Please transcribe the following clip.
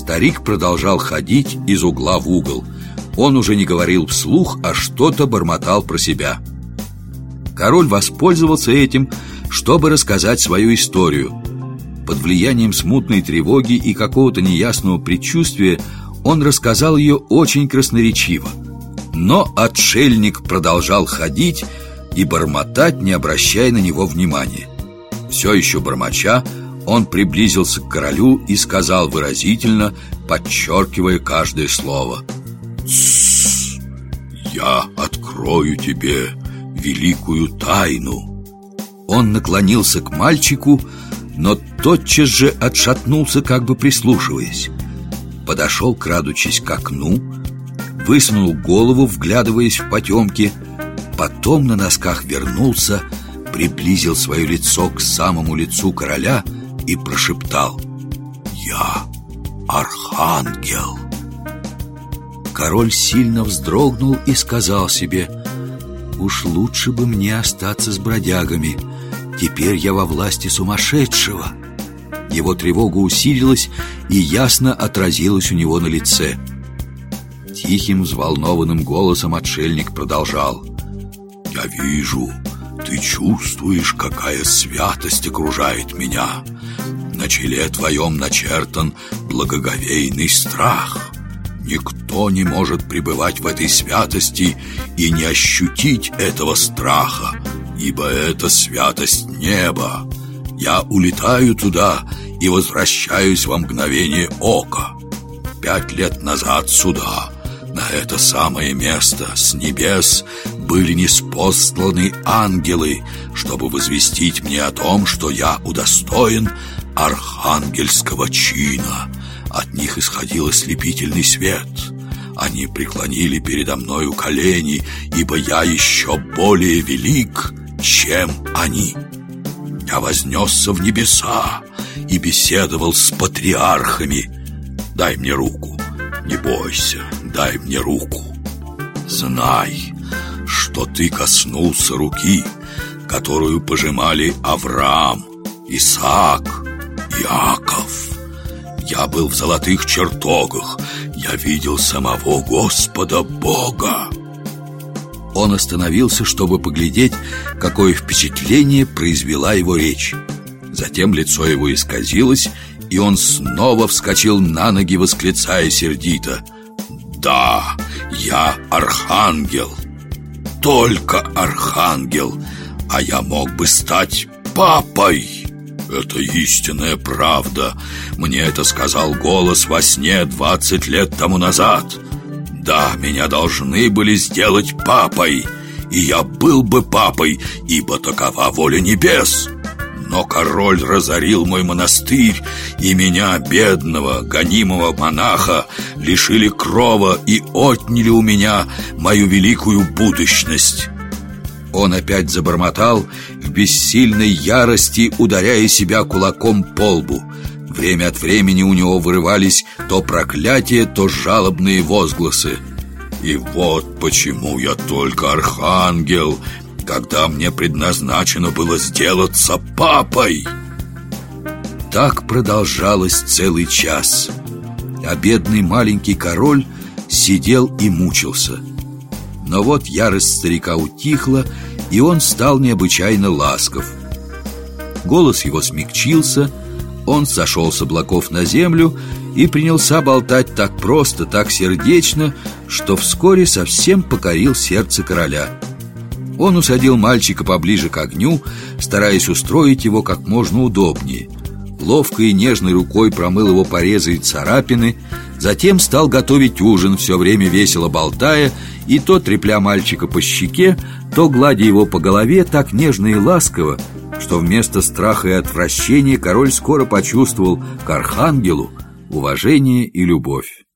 Старик продолжал ходить из угла в угол. Он уже не говорил вслух, а что-то бормотал про себя. Король воспользовался этим, чтобы рассказать свою историю. Под влиянием смутной тревоги и какого-то неясного предчувствия он рассказал ее очень красноречиво. Но отшельник продолжал ходить и бормотать, не обращая на него внимания. Все еще бормоча, он приблизился к королю и сказал выразительно, подчеркивая каждое слово: «Тссс, я открою тебе великую тайну». Он наклонился к мальчику, но тотчас же отшатнулся, как бы прислушиваясь. Подошел, крадучись к окну, высунул голову, вглядываясь в потемки. Потом на носках вернулся, приблизил свое лицо к самому лицу короля и прошептал: «Я архангел». Король сильно вздрогнул и сказал себе: «Уж лучше бы мне остаться с бродягами. Теперь я во власти сумасшедшего». Его тревога усилилась и ясно отразилась у него на лице. Тихим, взволнованным голосом отшельник продолжал: «Я вижу, ты чувствуешь, какая святость окружает меня. На челе твоем начертан благоговейный страх. Никто не может пребывать в этой святости и не ощутить этого страха, ибо это святость неба. Я улетаю туда и возвращаюсь во мгновение ока. 5 лет назад сюда, на это самое место, с небес были ниспосланы ангелы, чтобы возвестить мне о том, что я удостоен архангельского чина. От них исходил ослепительный свет. Они преклонили передо мною колени, ибо я еще более велик, чем они. Я вознесся в небеса и беседовал с патриархами. Дай мне руку, не бойся, дай мне руку. Знай, что ты коснулся руки, которую пожимали Авраам, Исаак, Иаков. Я был в золотых чертогах, я видел самого Господа Бога». Он остановился, чтобы поглядеть, какое впечатление произвела его речь. Затем лицо его исказилось, и он снова вскочил на ноги, восклицая сердито: «Да, я архангел, только архангел, а я мог бы стать папой. Это истинная правда. Мне это сказал голос во сне 20 лет тому назад. Да, меня должны были сделать папой, и я был бы папой, ибо такова воля небес. Но король разорил мой монастырь, и меня, бедного, гонимого монаха, лишили крова и отняли у меня мою великую будущность». Он опять забормотал в бессильной ярости, ударяя себя кулаком по лбу. Время от времени у него вырывались то проклятия, то жалобные возгласы. «И вот почему я только архангел, когда мне предназначено было сделаться папой». Так продолжалось целый час, а бедный маленький король сидел и мучился. Но вот ярость старика утихла, и он стал необычайно ласков. Голос его смягчился, он сошел с облаков на землю и принялся болтать так просто, так сердечно, что вскоре совсем покорил сердце короля. Он усадил мальчика поближе к огню, стараясь устроить его как можно удобнее. Ловкой и нежной рукой промыл его порезы и царапины, затем стал готовить ужин, все время весело болтая, и то трепля мальчика по щеке, то гладя его по голове так нежно и ласково, что вместо страха и отвращения король скоро почувствовал к архангелу уважение и любовь.